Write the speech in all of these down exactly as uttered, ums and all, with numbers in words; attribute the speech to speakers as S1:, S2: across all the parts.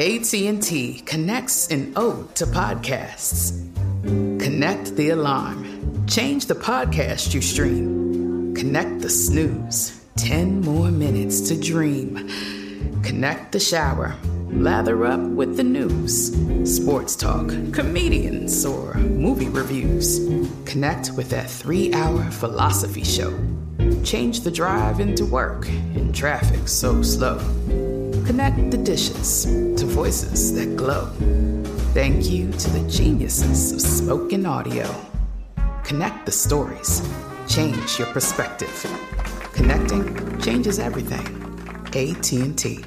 S1: A T and T connects an ode to podcasts. Connect the alarm. Change the podcast you stream. Connect the snooze. Ten more minutes to dream. Connect the shower. Lather up with the news. Sports talk, comedians, or movie reviews. Connect with that three-hour philosophy show. Change the drive into work in traffic so slow. Connect the dishes to voices that glow. Thank you to the geniuses of spoken audio. Connect the stories. Change your perspective. Connecting changes everything. A T and T.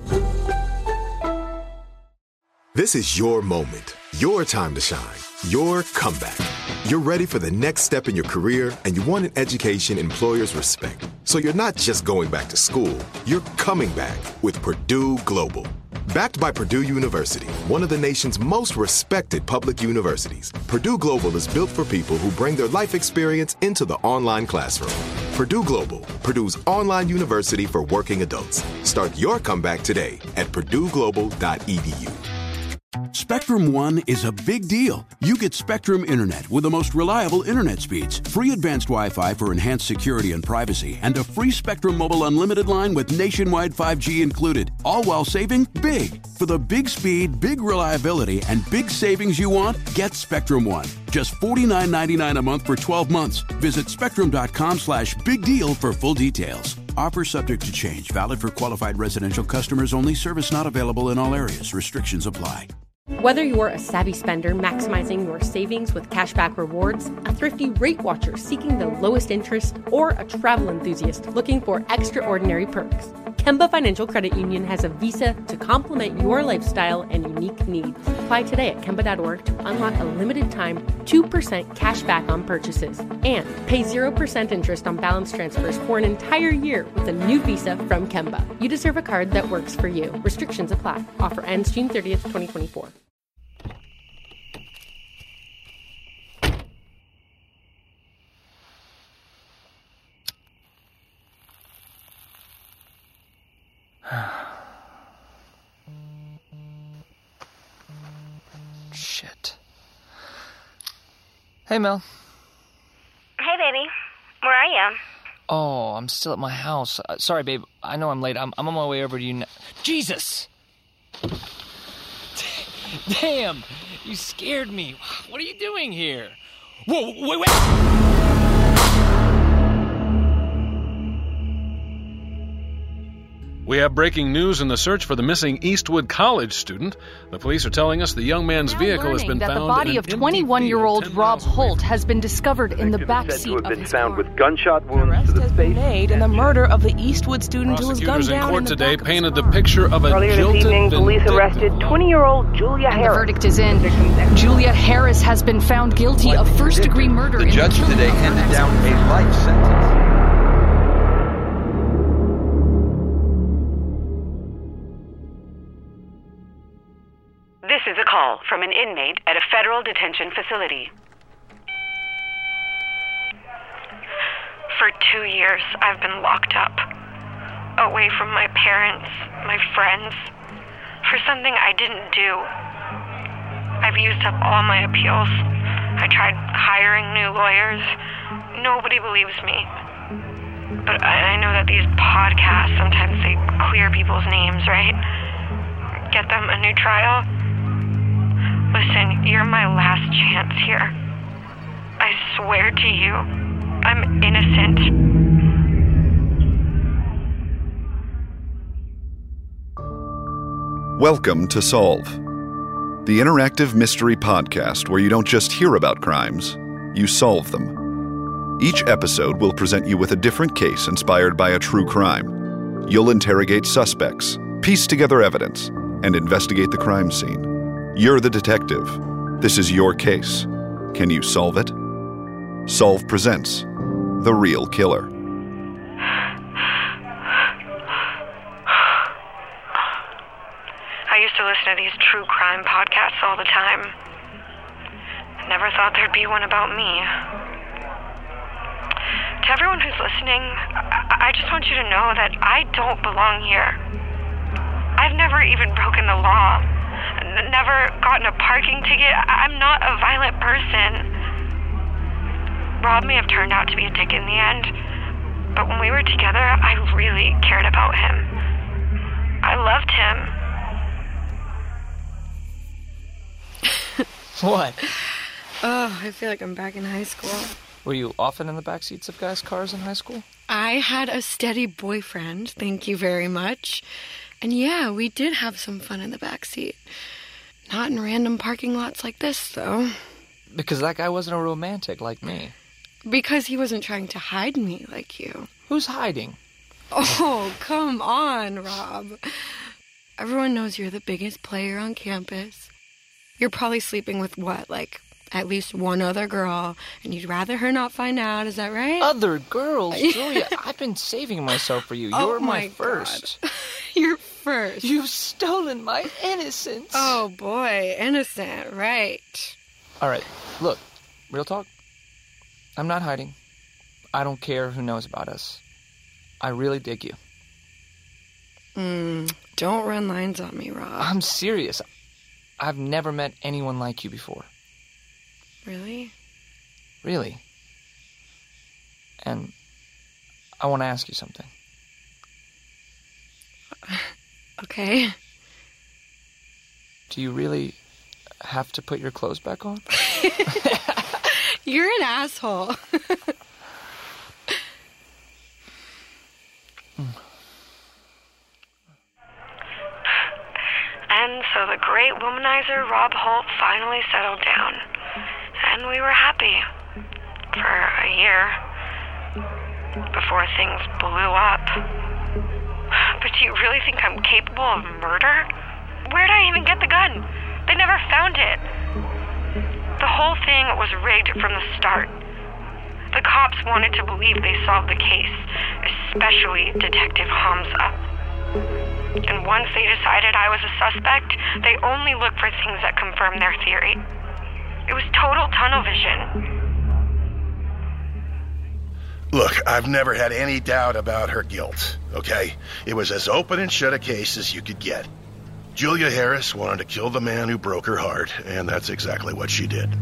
S2: This is your moment, your time to shine, your comeback. You're ready for the next step in your career, and you want an education employers respect. So you're not just going back to school, you're coming back with Purdue Global. Backed by Purdue University, one of the nation's most respected public universities, Purdue Global is built for people who bring their life experience into the online classroom. Purdue Global, Purdue's online university for working adults. Start your comeback today at purdue global dot e d u.
S3: Spectrum One is a big deal. You get Spectrum Internet with the most reliable internet speeds, free advanced Wi-Fi for enhanced security and privacy, and a free Spectrum Mobile Unlimited line with nationwide five G included, all while saving big. For the big speed, big reliability, and big savings you want, get Spectrum One. Just forty-nine ninety-nine a month for twelve months. Visit spectrum.com slash big deal for full details. Offer subject to change. Valid for qualified residential customers only. Service not available in all areas. Restrictions apply.
S4: Whether you're a savvy spender maximizing your savings with cashback rewards, a thrifty rate watcher seeking the lowest interest, or a travel enthusiast looking for extraordinary perks, Kemba Financial Credit Union has a visa to complement your lifestyle and unique needs. Apply today at Kemba dot org to unlock a limited-time two percent cash back on purchases and pay zero percent interest on balance transfers for an entire year with a new visa from Kemba. You deserve a card that works for you. Restrictions apply. Offer ends June thirtieth, twenty twenty-four.
S5: Shit. Hey, Mel.
S6: Hey, baby. Where are you?
S5: Oh, I'm still at my house. Uh, sorry, babe. I know I'm late. I'm, I'm on my way over to you now. Jesus! Damn! You scared me. What are you doing here? Whoa, wait, wait!
S7: We have breaking news in the search for the missing Eastwood College student. The police are telling us the young man's vehicle has been
S8: that
S7: found.
S8: The body of twenty-one-year-old Rob Holt has been discovered in the back seat of his car.
S9: Said to have been found with gunshot wounds to the face.
S10: Made in the murder of the Eastwood student who was gunned down
S7: in court
S10: in the
S7: today
S10: back
S7: painted the picture of a
S6: Earlier
S7: jilted
S6: this evening, police arrested twenty-year-old Julia
S8: And
S6: Harris.
S8: the verdict is in. Julia Harris has been found guilty of first-degree murder.
S9: The
S8: in
S9: judge
S8: the
S9: today handed down a life sentence.
S11: This is a call from an inmate at a federal detention facility.
S12: For two years, I've been locked up, away from my parents, my friends, for something I didn't do. I've used up all my appeals. I tried hiring new lawyers. Nobody believes me. But I know that these podcasts, sometimes they clear people's names, right? Get them a new trial. Listen, you're my last chance here. I swear to you, I'm innocent.
S13: Welcome to Solve, the interactive mystery podcast where you don't just hear about crimes, you solve them. Each episode will present you with a different case inspired by a true crime. You'll interrogate suspects, piece together evidence, and investigate the crime scene. You're the detective. This is your case. Can you solve it? Solve presents The Real Killer.
S12: I used to listen to these true crime podcasts all the time. I never thought there'd be one about me. To everyone who's listening, I, I just want you to know that I don't belong here. I've never never even broken the law. Never gotten a parking ticket. I'm not a violent person. Rob may have turned out to be a dick in the end, but when we were together, I really cared about him. I loved him.
S5: What?
S14: Oh, I feel like I'm back in high school.
S5: Were you often in the back seats of guys' cars in high school?
S14: I had a steady boyfriend, thank you very much. And yeah, we did have some fun in the back seat. Not in random parking lots like this, though.
S5: Because that guy wasn't a romantic like me.
S14: Because he wasn't trying to hide me like you.
S5: Who's hiding?
S14: Oh, come on, Rob. Everyone knows you're the biggest player on campus. You're probably sleeping with what, like at least one other girl, and you'd rather her not find out, is that right?
S5: Other girls? Julia, I've been saving myself for you. You're
S14: oh
S5: my,
S14: my
S5: first.
S14: God. You're first.
S5: You've stolen my innocence.
S14: Oh, boy. Innocent, right.
S5: All right, look, real talk. I'm not hiding. I don't care who knows about us. I really dig you.
S14: Mm, don't run lines on me, Rob.
S5: I'm serious. I've never met anyone like you before.
S14: Really?
S5: Really. And I want to ask you something.
S14: Okay.
S5: Do you really have to put your clothes back on?
S14: You're an asshole.
S12: And so the great womanizer Rob Holt finally settled down. And we were happy. For a year. Before things blew up. But do you really think I'm capable of murder? Where'd I even get the gun? They never found it. The whole thing was rigged from the start. The cops wanted to believe they solved the case, especially Detective Hamza. And once they decided I was a suspect, they only looked for things that confirmed their theory. It was total tunnel vision.
S15: Look, I've never had any doubt about her guilt, okay? It was as open and shut a case as you could get. Julia Harris wanted to kill the man who broke her heart, and that's exactly what she did.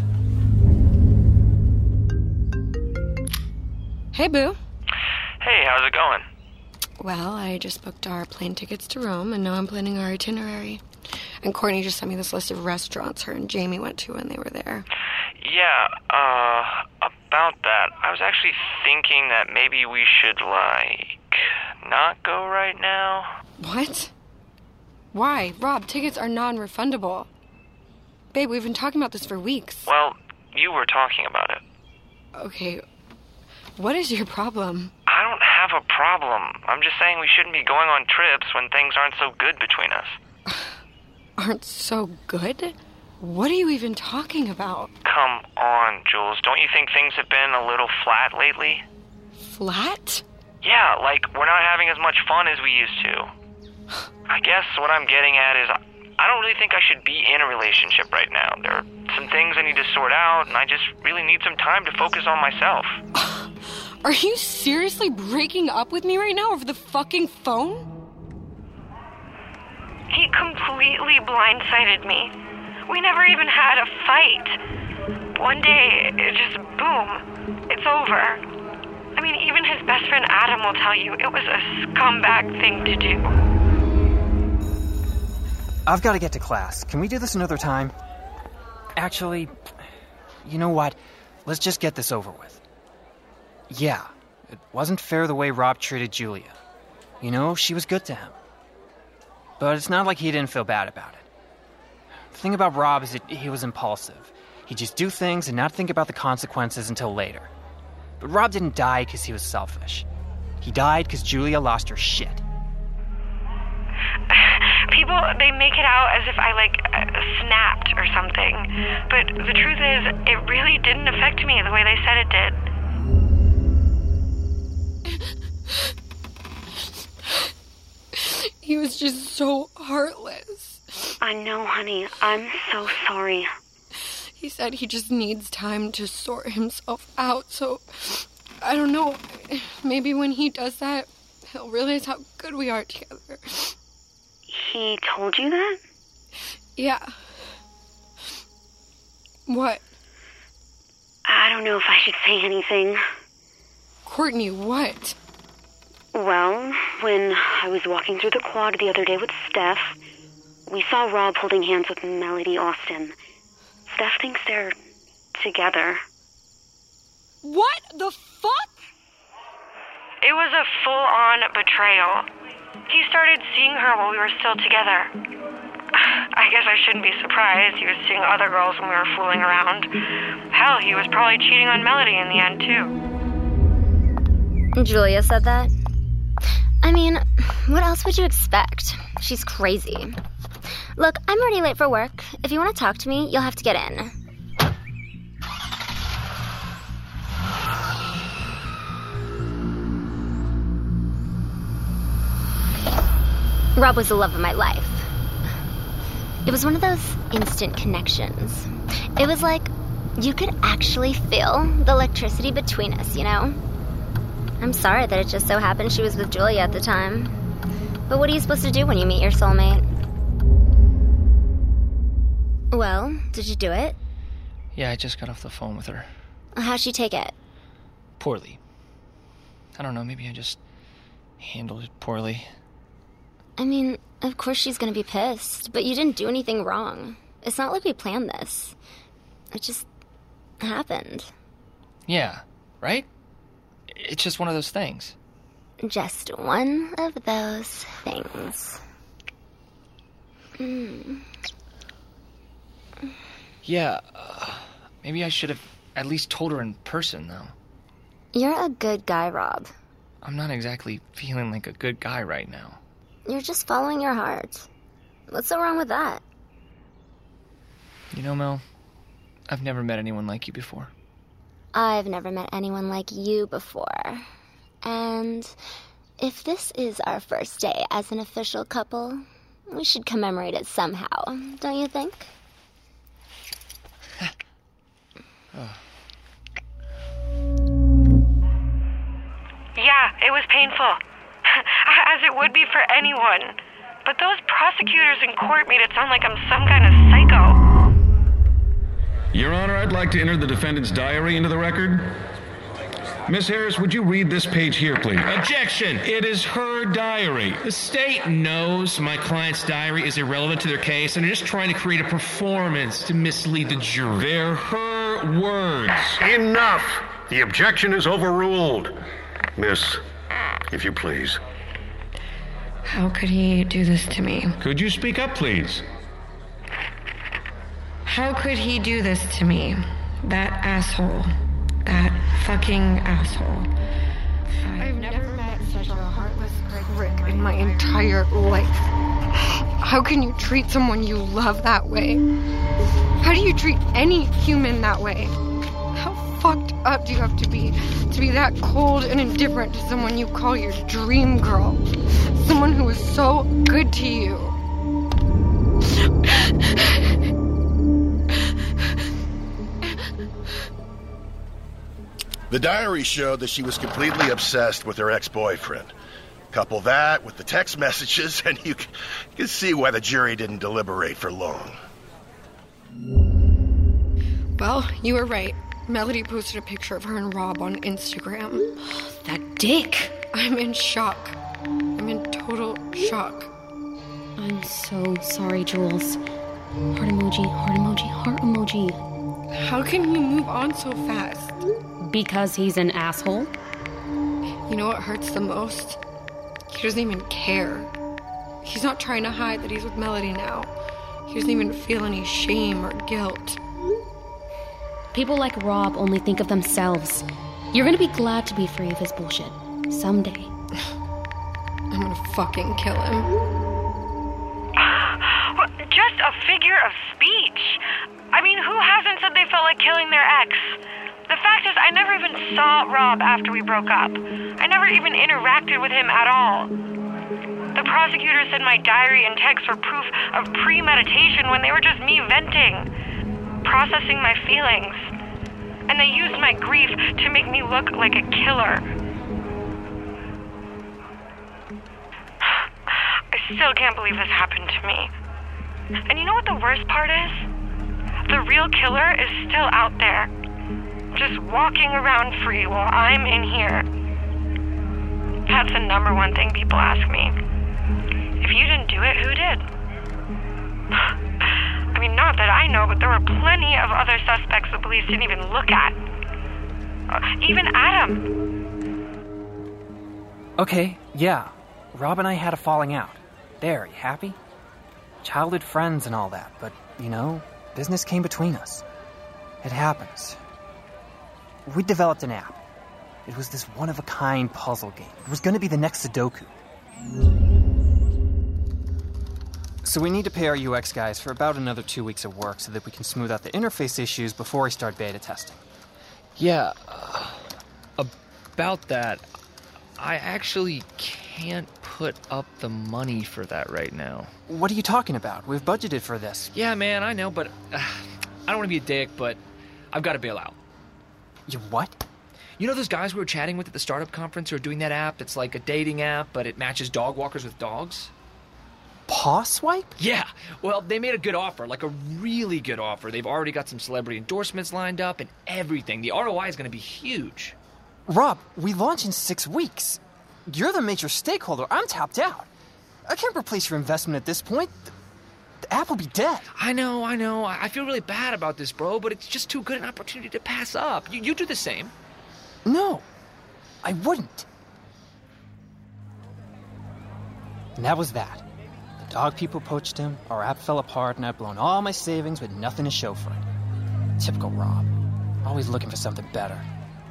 S14: Hey, Boo.
S16: Hey, how's it going?
S14: Well, I just booked our plane tickets to Rome, and now I'm planning our itinerary. And Courtney just sent me this list of restaurants her and Jamie went to when they were there.
S16: Yeah, uh, about that, I was actually thinking that maybe we should, like, not go right now.
S14: What? Why? Rob, tickets are non-refundable. Babe, we've been talking about this for weeks.
S16: Well, you were talking about it.
S14: Okay, what is your problem?
S16: I don't have a problem. I'm just saying we shouldn't be going on trips when things aren't so good between us.
S14: Aren't so good? What are you even talking about?
S16: Come on, Jules. Don't you think things have been a little flat lately?
S14: Flat?
S16: Yeah, like we're not having as much fun as we used to. I guess what I'm getting at is I don't really think I should be in a relationship right now. There are some things I need to sort out, and I just really need some time to focus on myself.
S14: Are you seriously breaking up with me right now over the fucking phone?
S12: He completely blindsided me. We never even had a fight. One day, it just boom. It's over. I mean, even his best friend Adam will tell you it was a scumbag thing to do.
S17: I've got to get to class. Can we do this another time? Actually, you know what? Let's just get this over with. Yeah, it wasn't fair the way Rob treated Julia. You know, she was good to him. But it's not like he didn't feel bad about it. The thing about Rob is that he was impulsive. He'd just do things and not think about the consequences until later. But Rob didn't die because he was selfish. He died because Julia lost her shit.
S12: People, they make it out as if I, like, uh, snapped or something. But the truth is, it really didn't affect me the way they said it did.
S14: He was just so heartless.
S18: I know, honey. I'm so sorry.
S14: He said he just needs time to sort himself out, so I don't know. Maybe when he does that, he'll realize how good we are together.
S18: He told you that?
S14: Yeah. What?
S18: I don't know if I should say anything.
S14: Courtney, what?
S18: Well, when I was walking through the quad the other day with Steph, we saw Rob holding hands with Melody Austin. Steph thinks they're together.
S14: What the fuck?
S12: It was a full-on betrayal. He started seeing her while we were still together. I guess I shouldn't be surprised. He was seeing other girls when we were fooling around. Hell, he was probably cheating on Melody in the end, too.
S19: Julia said that? I mean, what else would you expect? She's crazy. Look, I'm already late for work. If you want to talk to me, you'll have to get in. Rob was the love of my life. It was one of those instant connections. It was like you could actually feel the electricity between us, you know? I'm sorry that it just so happened she was with Julia at the time. But what are you supposed to do when you meet your soulmate? Well, did you do it?
S5: Yeah, I just got off the phone with her.
S19: How'd she take it?
S5: Poorly. I don't know, maybe I just handled it poorly.
S19: I mean, of course she's gonna be pissed, but you didn't do anything wrong. It's not like we planned this. It just happened.
S5: Yeah, right? It's just one of those things.
S19: Just one of those things. Mm.
S5: Yeah, uh, maybe I should have at least told her in person, though.
S19: You're a good guy, Rob.
S5: I'm not exactly feeling like a good guy right now.
S19: You're just following your heart. What's so wrong with that?
S5: You know, Mel, I've never met anyone like you before.
S19: I've never met anyone like you before. And if this is our first day as an official couple, we should commemorate it somehow, don't you think?
S5: Oh.
S12: Yeah, it was painful. As it would be for anyone. But those prosecutors in court made it sound like I'm some kind of psycho.
S20: Your Honor, I'd like to enter the defendant's diary into the record. Miss Harris, would you read this page here, please?
S21: Objection! It is her diary. The state knows my client's diary is irrelevant to their case, and they're just trying to create a performance to mislead the jury.
S20: They're her words.
S22: Enough! The objection is overruled. Miss, if you please.
S14: How could he do this to me?
S20: Could you speak up, please?
S14: How could he do this to me? That asshole. That fucking asshole. I've never met such a heartless prick in my entire life. How can you treat someone you love that way? How do you treat any human that way? How fucked up do you have to be to be that cold and indifferent to someone you call your dream girl? Someone who was so good to you.
S15: The diary showed that she was completely obsessed with her ex-boyfriend. Couple that with the text messages, and you can see why the jury didn't deliberate for long.
S14: Well, you were right. Melody posted a picture of her and Rob on Instagram. That dick! I'm in shock. I'm in total shock.
S4: I'm so sorry, Jules. Heart emoji, heart emoji, heart emoji.
S14: How can you move on so fast?
S4: Because he's an asshole?
S14: You know what hurts the most? He doesn't even care. He's not trying to hide that he's with Melody now. He doesn't even feel any shame or guilt.
S4: People like Rob only think of themselves. You're gonna be glad to be free of his bullshit. Someday.
S14: I'm gonna fucking kill him.
S12: Well, just a figure of speech. I mean, who hasn't said they felt like killing their ex? The fact is, I never even saw Rob after we broke up. I never even interacted with him at all. The prosecutor said my diary and texts were proof of premeditation when they were just me venting, processing my feelings. And they used my grief to make me look like a killer. I still can't believe this happened to me. And you know what the worst part is? The real killer is still out there, just walking around free while I'm in here. That's the number one thing people ask me. If you didn't do it, who did? I mean, not that I know, but there were plenty of other suspects the police didn't even look at. Uh, even Adam.
S17: Okay, yeah. Rob and I had a falling out. There, you happy? Childhood friends and all that, but, you know, business came between us. It happens. We developed an app. It was this one-of-a-kind puzzle game. It was going to be the next Sudoku. So we need to pay our U X guys for about another two weeks of work so that we can smooth out the interface issues before we start beta testing.
S5: Yeah, uh, about that, I actually can't put up the money for that right now.
S17: What are you talking about? We've budgeted for this.
S5: Yeah, man, I know, but uh, I don't want to be a dick, but I've got to bail out.
S17: You what?
S5: You know those guys we were chatting with at the startup conference who are doing that app? It's like a dating app, but it matches dog walkers with dogs?
S17: Paw Swipe?
S5: Yeah. Well, they made a good offer, like a really good offer. They've already got some celebrity endorsements lined up and everything. The R O I is going to be huge.
S17: Rob, we launch in six weeks. You're the major stakeholder. I'm tapped out. I can't replace your investment at this point. The, the app will be dead.
S5: I know, I know. I feel really bad about this, bro, but it's just too good an opportunity to pass up. You, you do the same.
S17: No, I wouldn't. And that was that. The dog people poached him, our app fell apart, and I've blown all my savings with nothing to show for it. Typical Rob. Always looking for something better.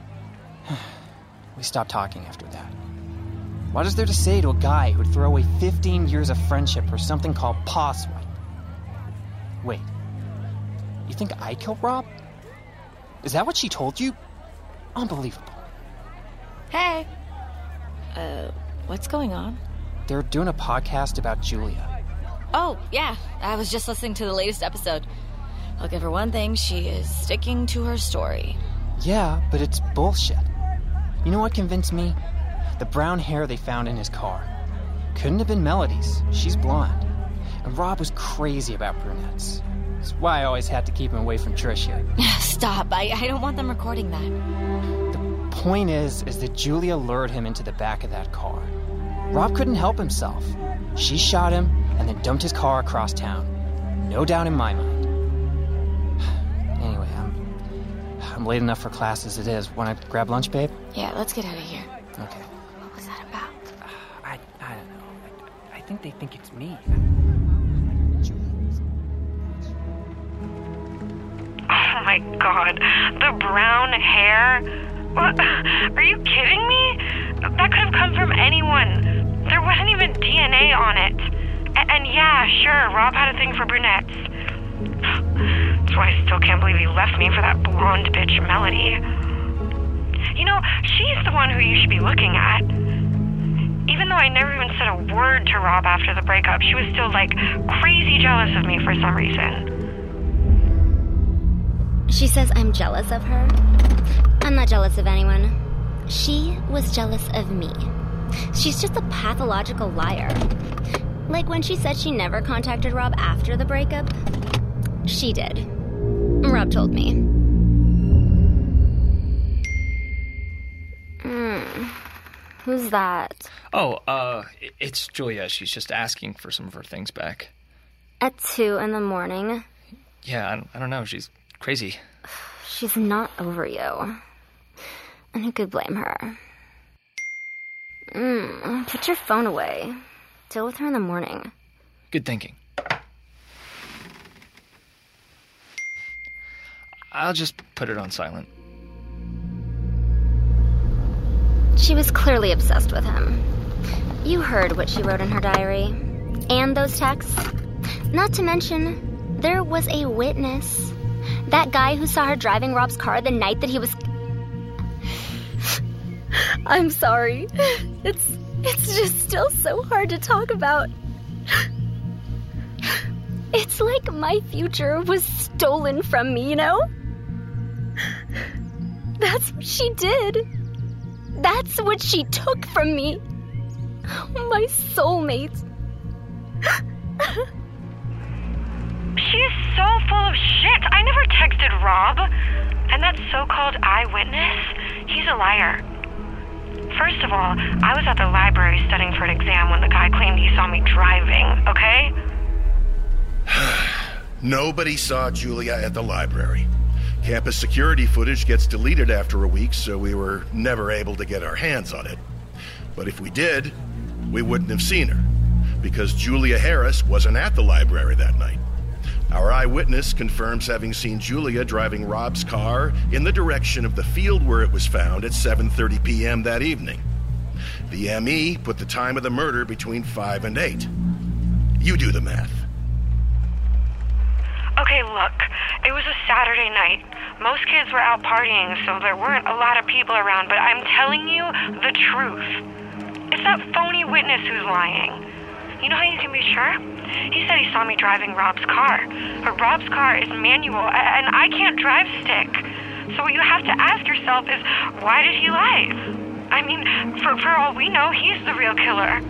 S17: We stopped talking after that. What is there to say to a guy who'd throw away fifteen years of friendship for something called Paw Swipe? Wait, you think I killed Rob? Is that what she told you? Unbelievable.
S1: Hey. Uh, what's going on?
S17: They're doing a podcast about Julia.
S1: Oh, yeah. I was just listening to the latest episode. I'll give her one thing. She is sticking to her story.
S17: Yeah, but it's bullshit. You know what convinced me? The brown hair they found in his car. Couldn't have been Melody's. She's blonde. And Rob was crazy about brunettes. That's why I always had to keep him away from Trish here.
S1: Stop. I, I don't want them recording that.
S17: The point is, is that Julia lured him into the back of that car. Rob couldn't help himself. She shot him and then dumped his car across town. No doubt in my mind. Anyway, I'm, I'm late enough for class as it is. Want to grab lunch, babe?
S1: Yeah, let's get out of here.
S17: Okay.
S1: What was that about?
S17: Uh, I, I don't know. I, I think they think it's me.
S12: Oh my god, the brown hair? What? Are you kidding me? That could have come from anyone. There wasn't even D N A on it. A- and yeah, sure, Rob had a thing for brunettes. That's why I still can't believe he left me for that blonde bitch Melody. You know, she's the one who you should be looking at. Even though I never even said a word to Rob after the breakup, she was still, like, crazy jealous of me for some reason.
S19: She says I'm jealous of her. I'm not jealous of anyone. She was jealous of me. She's just a pathological liar. Like when she said she never contacted Rob after the breakup. She did. Rob told me. Mm. Who's that?
S5: Oh, uh, it's Julia. She's just asking for some of her things back.
S19: At two in the morning?
S5: Yeah, I don't, I don't know. She's crazy.
S19: She's not over you. And who could blame her? Mm, put your phone away. Deal with her in the morning.
S5: Good thinking. I'll just put it on silent.
S19: She was clearly obsessed with him. You heard what she wrote in her diary. And those texts. Not to mention, there was a witness. That guy who saw her driving Rob's car the night that he was... I'm sorry. It's it's just still so hard to talk about. It's like my future was stolen from me, you know? That's what she did. That's what she took from me. My soulmate.
S12: She is so full of shit. I never texted Rob. And that so-called eyewitness, he's a liar. First of all, I was at the library studying for an exam when the guy claimed he saw me driving, okay?
S15: Nobody saw Julia at the library. Campus security footage gets deleted after a week, so we were never able to get our hands on it. But if we did, we wouldn't have seen her, because Julia Harris wasn't at the library that night. Our eyewitness confirms having seen Julia driving Rob's car in the direction of the field where it was found at seven thirty p.m. that evening. The M E put the time of the murder between five and eight. You do the math.
S12: Okay, look, it was a Saturday night. Most kids were out partying, so there weren't a lot of people around, but I'm telling you the truth. It's that phony witness who's lying. You know how you can be sure? He said he saw me driving Rob's car. But Rob's car is manual, and I can't drive stick. So what you have to ask yourself is, why did he lie? I mean, for, for all we know, he's the real killer.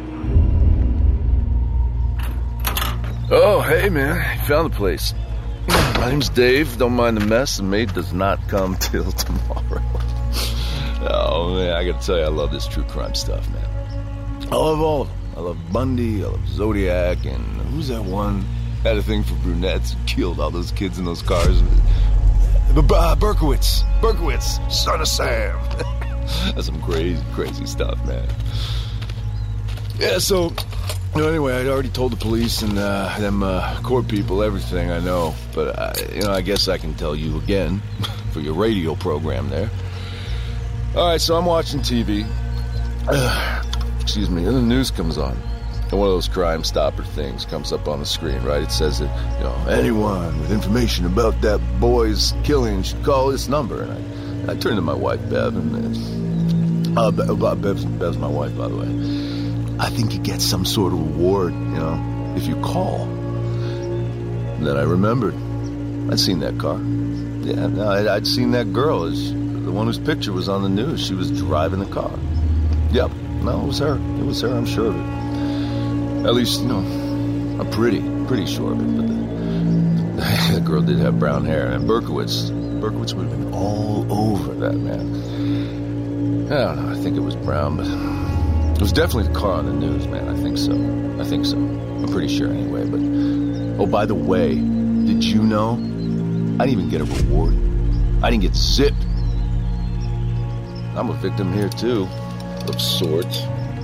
S2: Oh, hey, man. I found the place. My name's Dave. Don't mind the mess. The maid does not come till tomorrow. Oh, man, I gotta tell you, I love this true crime stuff, man. I love all of them. I love Bundy, I love Zodiac, and who's that one? Had a thing for brunettes and killed all those kids in those cars. But uh, Berkowitz, Berkowitz, son of Sam. That's some crazy, crazy stuff, man. Yeah, so, you know, anyway, I'd already told the police and uh, them uh, court people everything I know. But, uh, you know, I guess I can tell you again for your radio program there. All right, so I'm watching T V. Uh, excuse me, and the news comes on. And one of those Crime Stopper things comes up on the screen, right? It says that, you know, anyone with information about that boy's killing should call this number. And I, and I turned to my wife, Bev, and uh, Be- Bev's, Bev's my wife, by the way. I think you get some sort of reward, you know, if you call. And then I remembered. I'd seen that car. Yeah, no, I'd, I'd seen that girl, as the one whose picture was on the news. She was driving the car. Yep. No, it was her. It was her, I'm sure of it. At least, you know, I'm pretty, pretty sure of it. But the, the girl did have brown hair. And Berkowitz, Berkowitz would have been all over that, man. I don't know, I think it was brown, but it was definitely the car on the news, man. I think so. I think so. I'm pretty sure anyway. But, oh, by the way, did you know I didn't even get a reward? I didn't get zip. I'm a victim here, too. Of sorts.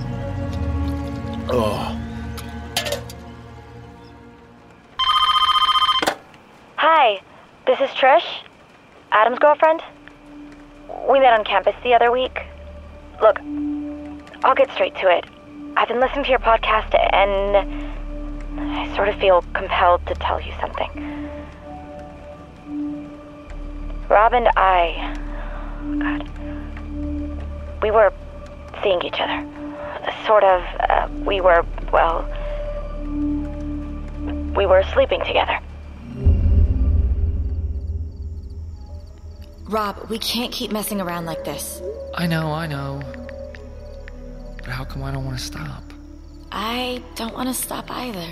S2: Oh.
S3: Hi, this is Trish, Adam's girlfriend. We met on campus the other week. Look, I'll get straight to it. I've been listening to your podcast and I sort of feel compelled to tell you something. Rob and I, oh God, we were seeing each other. Sort of, uh, we were, well, we were sleeping together.
S1: Rob, we can't keep messing around like this.
S5: I know, I know. But how come I don't want to stop?
S1: I don't want to stop either.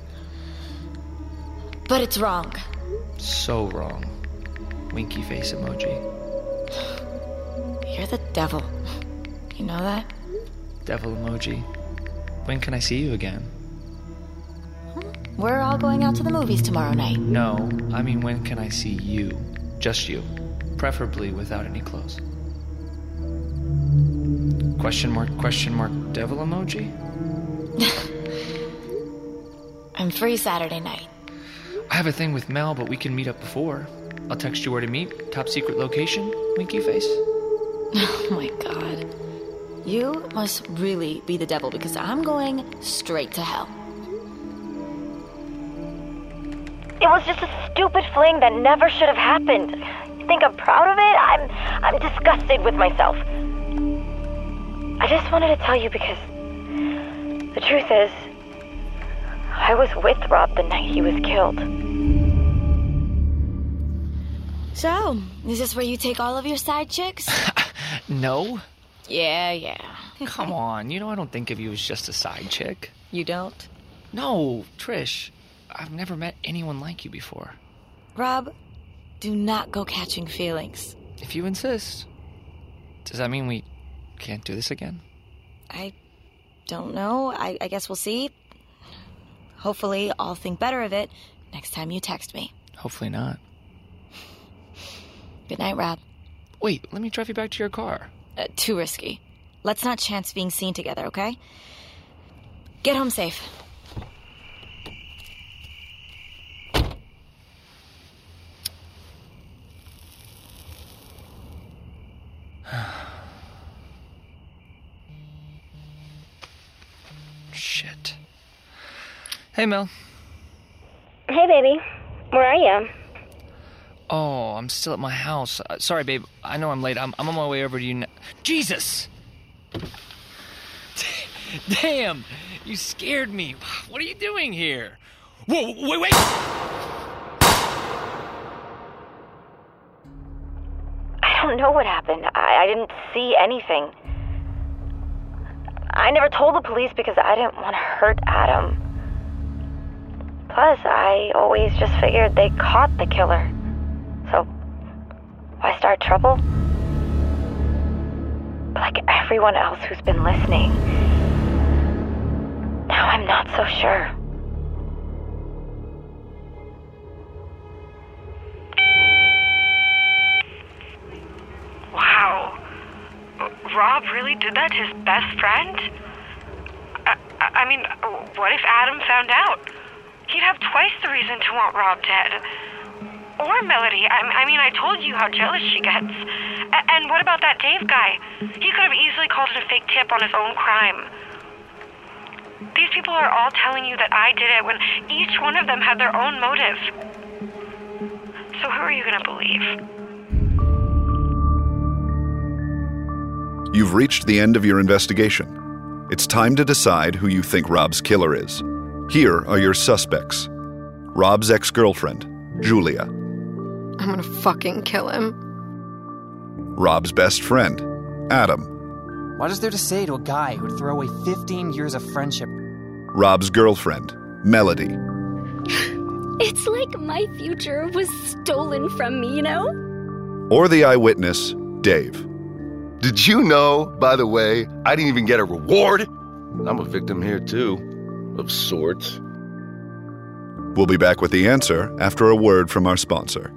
S1: But it's wrong.
S5: So wrong. Winky face emoji.
S1: You're the devil. You know that?
S5: Devil emoji. When can I see you again?
S1: We're all going out to the movies tomorrow night.
S5: No, I mean when can I see you? Just you. Preferably without any clothes. Question mark, question mark, devil emoji?
S1: I'm free Saturday night.
S5: I have a thing with Mel, but we can meet up before. I'll text you where to meet. Top secret location. Winky face.
S1: Oh my god. You must really be the devil because I'm going straight to hell.
S3: It was just a stupid fling that never should have happened. You think I'm proud of it? I'm I'm disgusted with myself. I just wanted to tell you because the truth is, I was with Rob the night he was killed.
S1: So, is this where you take all of your side chicks?
S5: No.
S1: Yeah, yeah.
S5: Come on, you know I don't think of you as just a side chick.
S1: You don't?
S5: No, Trish. I've never met anyone like you before.
S1: Rob, do not go catching feelings.
S5: If you insist. Does that mean we can't do this again?
S1: I don't know. I, I guess we'll see. Hopefully, I'll think better of it next time you text me.
S5: Hopefully not.
S1: Good night, Rob.
S5: Wait, let me drive you back to your car.
S1: Uh, too risky. Let's not chance being seen together, okay? Get home safe.
S5: Shit. Hey, Mel.
S6: Hey, baby. Where are you?
S5: Oh, I'm still at my house. Uh, sorry, babe. I know I'm late. I'm, I'm on my way over to you now. Jesus! Damn! You scared me. What are you doing here? Whoa, wait, wait!
S3: I don't know what happened. I, I didn't see anything. I never told the police because I didn't want to hurt Adam. Plus, I always just figured they caught the killer. So, why start trouble? Like everyone else who's been listening, now I'm not so sure.
S12: Wow. Rob really did that to his best friend? I, I mean, what if Adam found out? He'd have twice the reason to want Rob dead. Or Melody. I, I mean, I told you how jealous she gets. A- and what about that Dave guy? He could have easily called it a fake tip on his own crime. These people are all telling you that I did it when each one of them had their own motive. So who are you going to believe?
S13: You've reached the end of your investigation. It's time to decide who you think Rob's killer is. Here are your suspects. Rob's ex-girlfriend, Julia.
S14: I'm gonna fucking kill him.
S13: Rob's best friend, Adam.
S17: What is there to say to a guy who'd throw away fifteen years of friendship?
S13: Rob's girlfriend, Melody.
S19: It's like my future was stolen from me, you know?
S13: Or the eyewitness, Dave.
S2: Did you know, by the way, I didn't even get a reward? I'm a victim here, too. Of sorts.
S13: We'll be back with the answer after a word from our sponsor.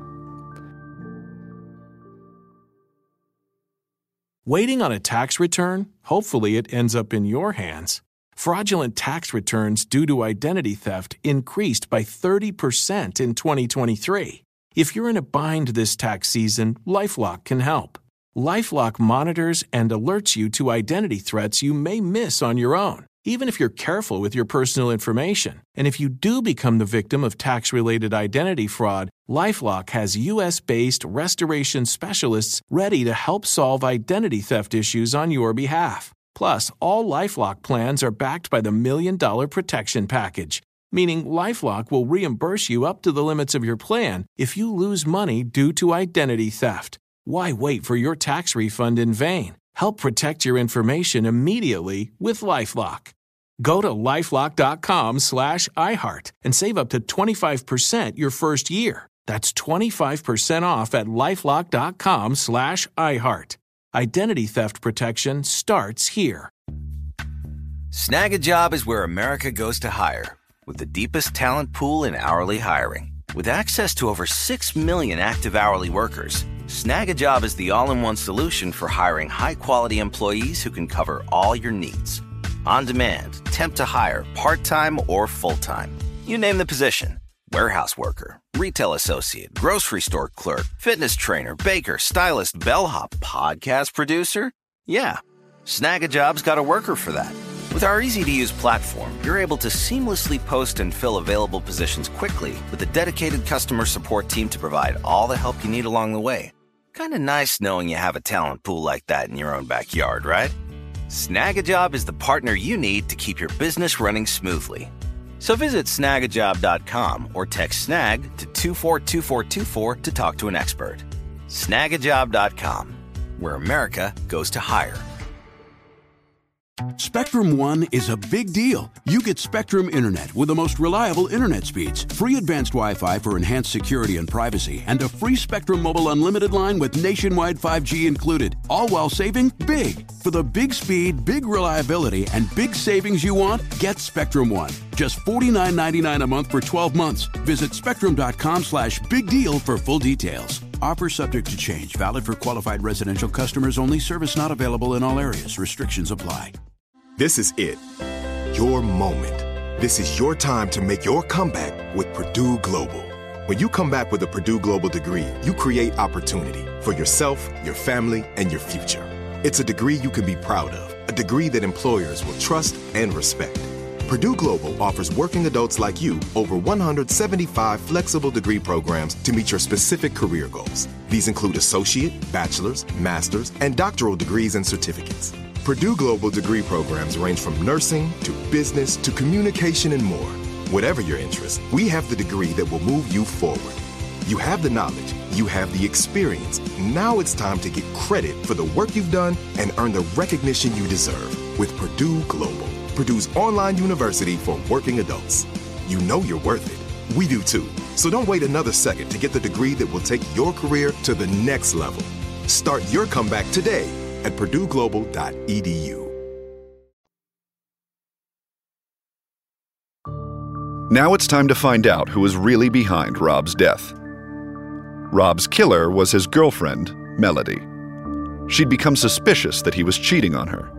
S7: Waiting on a tax return? Hopefully it ends up in your hands. Fraudulent tax returns due to identity theft increased by thirty percent in twenty twenty-three. If you're in a bind this tax season, LifeLock can help. LifeLock monitors and alerts you to identity threats you may miss on your own, even if you're careful with your personal information. And if you do become the victim of tax-related identity fraud, LifeLock has U S-based restoration specialists ready to help solve identity theft issues on your behalf. Plus, all LifeLock plans are backed by the Million Dollar Protection Package, meaning LifeLock will reimburse you up to the limits of your plan if you lose money due to identity theft. Why wait for your tax refund in vain? Help protect your information immediately with LifeLock. Go to LifeLock.com slash iHeart and save up to twenty-five percent your first year. That's twenty-five percent off at LifeLock.com slash iHeart. Identity theft protection starts here.
S10: Snag a Job is where America goes to hire, with the deepest talent pool in hourly hiring. With access to over six million active hourly workers, Snag a Job is the all-in-one solution for hiring high-quality employees who can cover all your needs. On demand, temp to hire, part-time or full-time. You name the position. Warehouse worker, retail associate, grocery store clerk, fitness trainer, baker, stylist, bellhop, podcast producer. Yeah, Snag a Job's got a worker for that. With our easy-to-use platform, you're able to seamlessly post and fill available positions quickly with a dedicated customer support team to provide all the help you need along the way. Kind of nice knowing you have a talent pool like that in your own backyard, right? Snag a Job is the partner you need to keep your business running smoothly. So visit snag a job dot com or text SNAG to two four two four two four to talk to an expert. snag a job dot com, where America goes to hire.
S8: Spectrum One is a big deal. You get Spectrum Internet with the most reliable internet speeds, free advanced Wi-Fi for enhanced security and privacy, and a free Spectrum Mobile Unlimited line with nationwide five G included, all while saving big. For the big speed, big reliability, and big savings you want, get Spectrum One. Just forty-nine ninety-nine a month for twelve months. Visit spectrum.com slash big deal for full details. Offer subject to change. Valid for qualified residential customers only. Service not available in all areas. Restrictions apply.
S9: This is it. Your moment. This is your time to make your comeback with Purdue Global. When you come back with a Purdue Global degree, you create opportunity for yourself, your family, and your future. It's a degree you can be proud of, a degree that employers will trust and respect. Purdue Global offers working adults like you over one hundred seventy-five flexible degree programs to meet your specific career goals. These include associate, bachelor's, master's, and doctoral degrees and certificates. Purdue Global degree programs range from nursing to business to communication and more. Whatever your interest, we have the degree that will move you forward. You have the knowledge, you have the experience. Now it's time to get credit for the work you've done and earn the recognition you deserve with Purdue Global, Purdue's online university for working adults. You know you're worth it. We do too. So don't wait another second to get the degree that will take your career to the next level. Start your comeback today at purdue global dot e d u.
S13: Now it's time to find out who was really behind Rob's death. Rob's killer was his girlfriend, Melody. She'd become suspicious that he was cheating on her.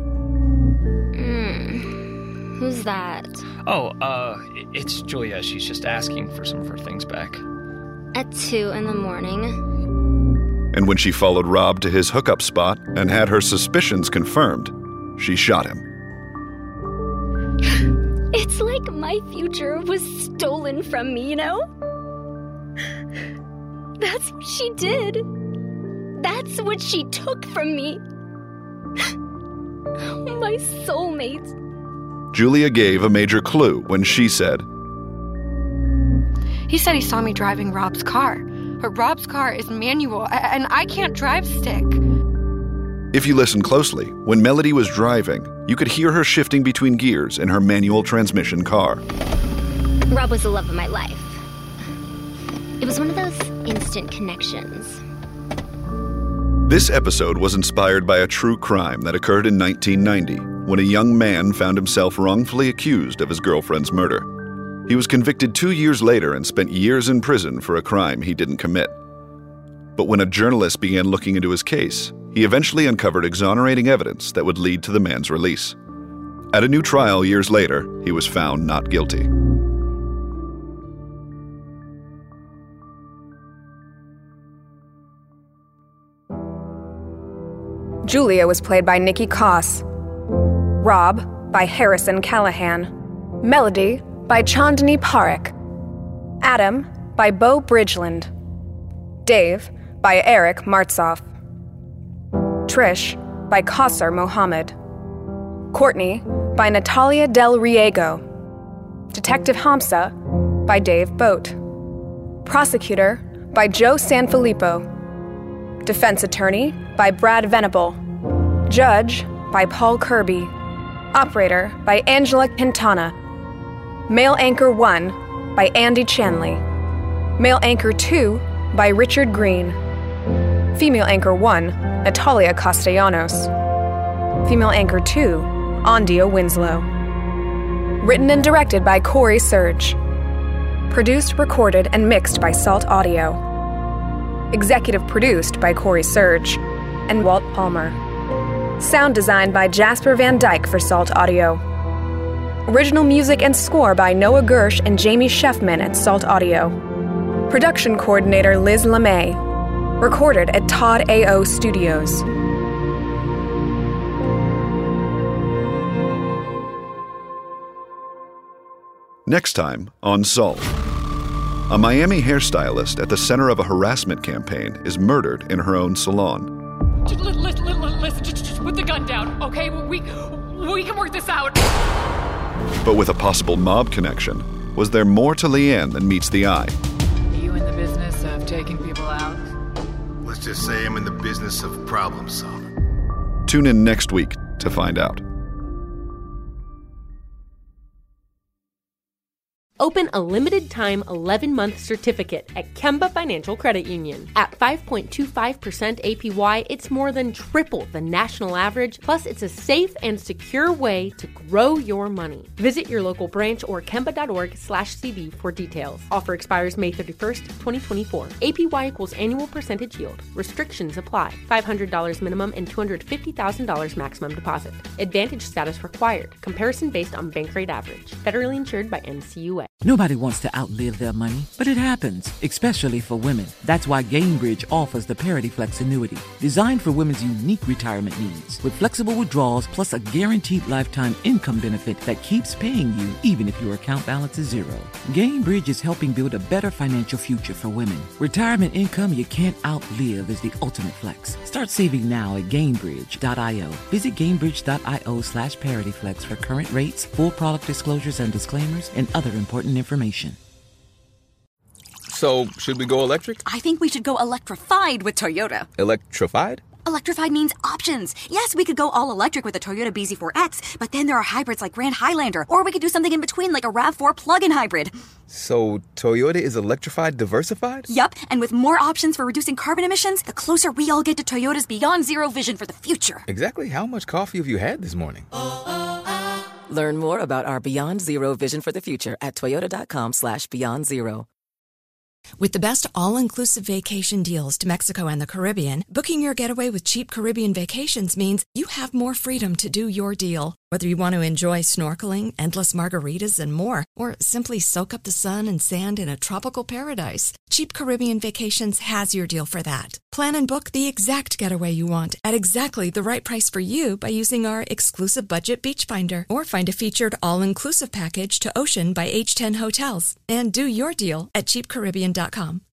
S19: Mm, who's that?
S5: Oh, uh, it's Julia. She's just asking for some of her things back.
S19: At two in the morning.
S13: And when she followed Rob to his hookup spot and had her suspicions confirmed, she shot him.
S19: It's like my future was stolen from me, you know? That's what she did. That's what she took from me. My soulmate.
S13: Julia gave a major clue when she said,
S14: He said he saw me driving Rob's car. But Rob's car is manual, and I can't drive stick.
S13: If you listen closely, when Melody was driving, you could hear her shifting between gears in her manual transmission car.
S19: Rob was the love of my life. It was one of those instant connections.
S13: This episode was inspired by a true crime that occurred in nineteen ninety, when a young man found himself wrongfully accused of his girlfriend's murder. He was convicted two years later and spent years in prison for a crime he didn't commit. But when a journalist began looking into his case, he eventually uncovered exonerating evidence that would lead to the man's release. At a new trial years later, he was found not guilty.
S23: Julia was played by Nikki Koss. Rob by Harrison Callahan. Melody by Chandni Parekh. Adam by Beau Bridgeland. Dave by Eric Martzoff. Trish by Kausar Mohammed. Courtney by Natalia Del Riego. Detective Hamsa by Dave Boat. Prosecutor by Joe Sanfilippo. Defense Attorney by Brad Venable. Judge by Paul Kirby. Operator by Angela Quintana. Male Anchor one by Andy Chanley. Male Anchor two by Richard Green. Female Anchor one, Natalia Castellanos. Female Anchor two, Andia Winslow. Written and directed by Corey Surge. Produced, recorded, and mixed by Salt Audio. Executive produced by Corey Surge and Walt Palmer. Sound designed by Jasper Van Dyke for Salt Audio. Original music and score by Noah Gersh and Jamie Sheffman at Salt Audio. Production coordinator Liz LeMay. Recorded at Todd A O Studios.
S13: Next time on Solve. A Miami hairstylist at the center of a harassment campaign is murdered in her own salon.
S24: Just, listen, listen, listen just, just put the gun down, okay? We, we can work this out.
S13: But with a possible mob connection, was there more to Leanne than meets the eye?
S25: Are you in the business of taking people out?
S9: Let's just say I'm in the business of problem solving.
S13: Tune in next week to find out.
S4: Open a limited-time eleven-month certificate at Kemba Financial Credit Union. At five point two five percent A P Y, it's more than triple the national average, plus it's a safe and secure way to grow your money. Visit your local branch or kemba.org slash CD for details. Offer expires May thirty-first, twenty twenty-four. A P Y equals annual percentage yield. Restrictions apply. five hundred dollars minimum and two hundred fifty thousand dollars maximum deposit. Advantage status required. Comparison based on bank rate average. Federally insured by N C U A.
S11: Nobody wants to outlive their money, but it happens, especially for women. That's why Gainbridge offers the Parity Flex annuity, designed for women's unique retirement needs, with flexible withdrawals plus a guaranteed lifetime income benefit that keeps paying you even if your account balance is zero. Gainbridge is helping build a better financial future for women. Retirement income you can't outlive is the ultimate flex. Start saving now at Gainbridge dot io. Visit Gainbridge dot io slash ParityFlex for current rates, full product disclosures and disclaimers, and other important information.
S16: So, should we go electric?
S18: I think we should go electrified with Toyota.
S16: Electrified?
S18: Electrified means options. Yes, we could go all electric with the Toyota B Z four X, but then there are hybrids like Grand Highlander, or we could do something in between like a RAV four plug-in hybrid.
S16: So, Toyota is electrified diversified?
S18: Yup, and with more options for reducing carbon emissions, the closer we all get to Toyota's Beyond Zero vision for the future.
S16: Exactly how much coffee have you had this morning?
S21: Learn more about our Beyond Zero vision for the future at toyota.com slash beyond zero.
S22: With the best all-inclusive vacation deals to Mexico and the Caribbean, booking your getaway with Cheap Caribbean Vacations means you have more freedom to do your deal. Whether you want to enjoy snorkeling, endless margaritas, and more, or simply soak up the sun and sand in a tropical paradise, Cheap Caribbean Vacations has your deal for that. Plan and book the exact getaway you want at exactly the right price for you by using our exclusive budget beach finder, or find a featured all-inclusive package to Ocean by H ten Hotels, and do your deal at cheap caribbean dot com.